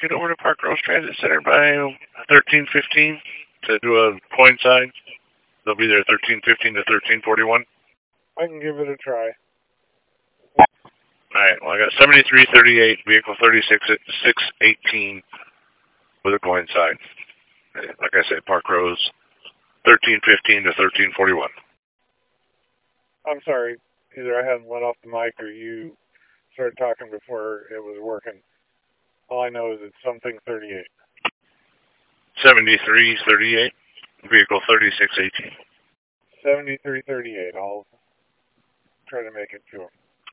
get over to Park Rose Transit Center by 13:15 to do a coin sign. They'll be there 13:15 to 13:41. I can give it a try. All right. Well, I got 7338, vehicle 3618 with a coin sign. Like I said, Park Rose, 13:15 to 13:41. I'm sorry. Either I hadn't let off the mic or you started talking before it was working. All I know is it's something 38. 7338, vehicle 3618. 7338. I'll try to make it to him.